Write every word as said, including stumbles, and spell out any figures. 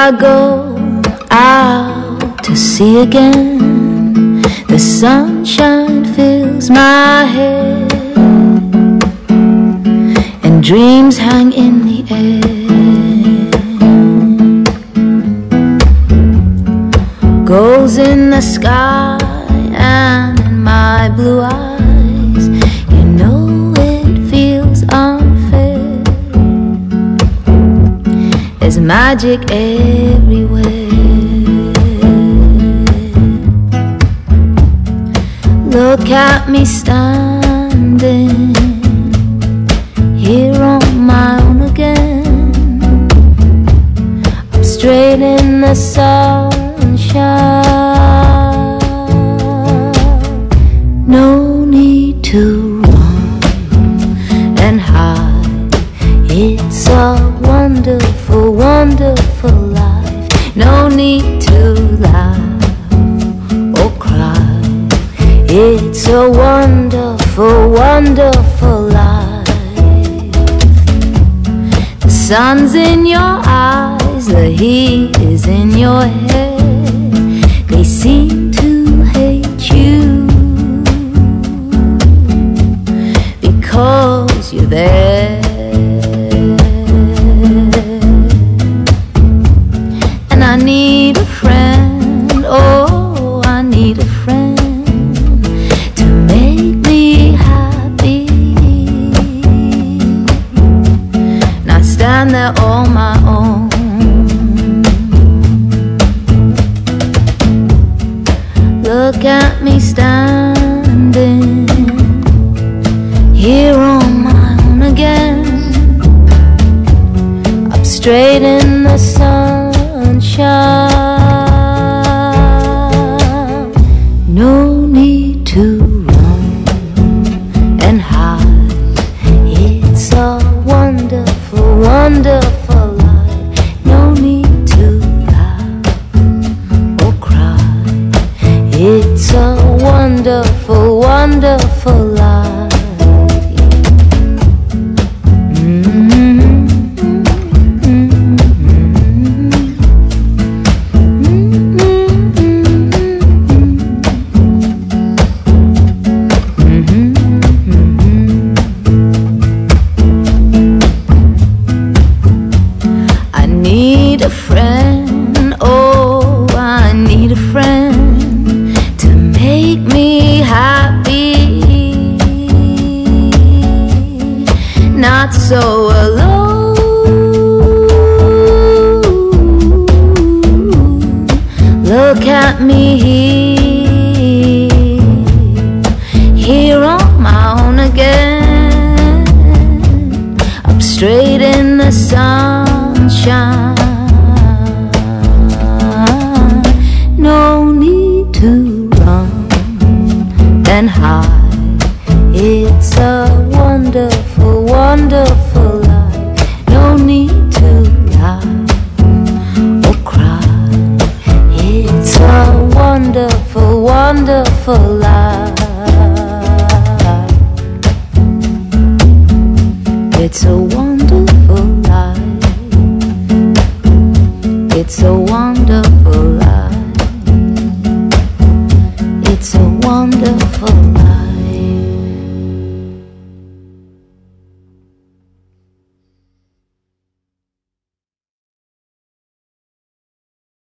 I go out to sea again, the sunshine fills my head, and dreams hang in the air. Goals in the sky and in my blue eyes, you know it feels unfair. There's magic everywhere. Look at me standing here on my own again. I'm straight in the sunshine. No need to run and hide. It's a wonderful, wonderful life. No need to laugh or cry. It's a wonderful, wonderful life. The sun's in your eyes, the heat is in your head. They seem to hate you because you're there. And I need a friend, oh, I need a friend to make me happy. Not stand there on my own. Look at me standing here on my own again. Up straight in the sunshine. No need to run and hide. It's a wonderful, wonderful life. No need to laugh or cry. It's a wonderful, wonderful life. I need a friend, oh, I need a friend to make me happy. Not so alone. Look at me here, here on my own again. Up straight in the sunshine. No need to run and hide. It's a wonderful, wonderful life. No need to laugh or cry. It's a wonderful, wonderful life. It's a wonderful life. It's a wonderful life. It's a wonderful